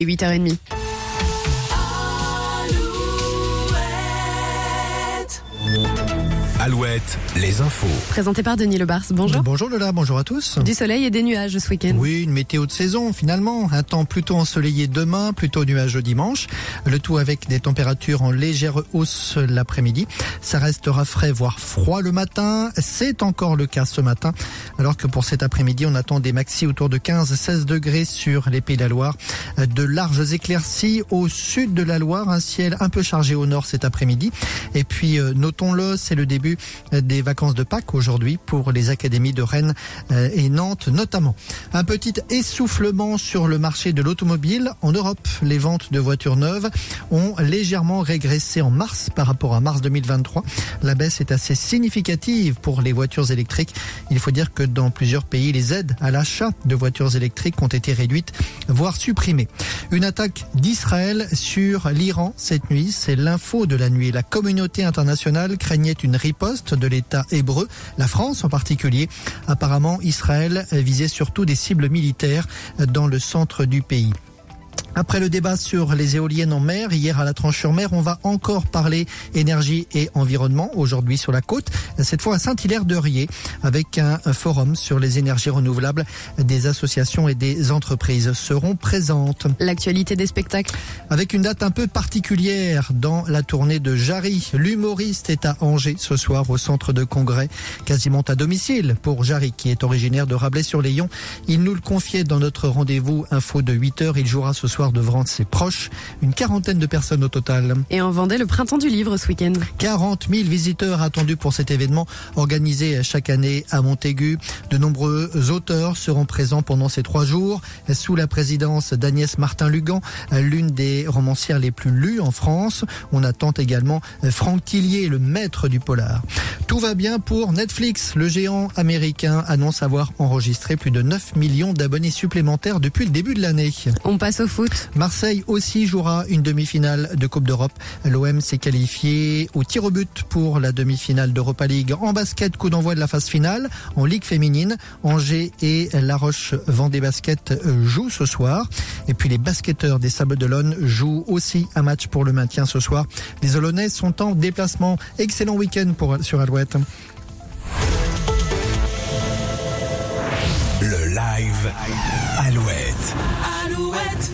8h30. Alouette, les infos. Présenté par Denis Lebars. Bonjour. Bonjour Lola, bonjour à tous. Du soleil et des nuages ce week-end. Oui, une météo de saison finalement. Un temps plutôt ensoleillé demain, plutôt nuageux dimanche. Le tout avec des températures en légère hausse l'après-midi. Ça restera frais, voire froid le matin. C'est encore le cas ce matin. Alors que pour cet après-midi, on attend des maxis autour de 15-16 degrés sur les Pays de la Loire. De larges éclaircies au sud de la Loire. Un ciel un peu chargé au nord cet après-midi. Et puis, notons-le, c'est le début des vacances de Pâques aujourd'hui pour les académies de Rennes et Nantes notamment. Un petit essoufflement sur le marché de l'automobile. En Europe, les ventes de voitures neuves ont légèrement régressé en mars par rapport à mars 2023. La baisse est assez significative pour les voitures électriques. Il faut dire que dans plusieurs pays, les aides à l'achat de voitures électriques ont été réduites, voire supprimées. Une attaque d'Israël sur l'Iran cette nuit, c'est l'info de la nuit. La communauté internationale craignait une riposte de l'État hébreu, la France en particulier. Apparemment, Israël visait surtout des cibles militaires dans le centre du pays. Après le débat sur les éoliennes en mer, hier à la Tranche-sur-Mer, on va encore parler énergie et environnement, aujourd'hui sur la côte, cette fois à Saint-Hilaire-de-Riez, avec un forum sur les énergies renouvelables. Des associations et des entreprises seront présentes. L'actualité des spectacles. Avec une date un peu particulière dans la tournée de Jarry. L'humoriste est à Angers ce soir au centre de congrès, quasiment à domicile pour Jarry, qui est originaire de Rabelais-sur-Layon. Il nous le confiait dans notre rendez-vous info de 8h. Il jouera ce soir devant ses proches, une quarantaine de personnes au total. Et en Vendée, le printemps du livre ce week-end. 40 000 visiteurs attendus pour cet événement organisé chaque année à Montaigu. De nombreux auteurs seront présents pendant ces 3 jours, sous la présidence d'Agnès Martin-Lugan, l'une des romancières les plus lues en France. On attend également Franck Tillier, le maître du polar. Tout va bien pour Netflix. Le géant américain annonce avoir enregistré plus de 9 millions d'abonnés supplémentaires depuis le début de l'année. On passe au foot. Marseille aussi jouera une demi-finale de Coupe d'Europe. L'OM s'est qualifié au tir au but pour la demi-finale d'Europa League. En basket, coup d'envoi de la phase finale. En Ligue féminine, Angers et La Roche Vendée Basket jouent ce soir. Et puis les basketteurs des Sables d'Olonne jouent aussi un match pour le maintien ce soir. Les Olonnais sont en déplacement. Excellent week-end sur Alouette. Le live Alouette.